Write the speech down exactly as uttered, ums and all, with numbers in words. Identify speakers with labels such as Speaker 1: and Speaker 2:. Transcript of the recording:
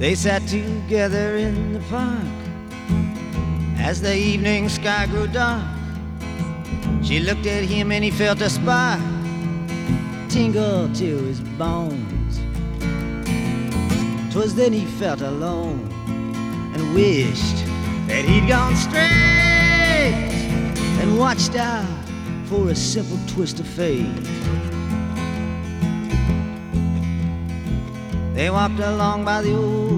Speaker 1: They sat together in the park as the evening sky grew dark. She looked at him and he felt a spark tingle to his bones. 'Twas then he felt alone and wished that he'd gone straight and watched out for a simple twist of fate. They walked along by the old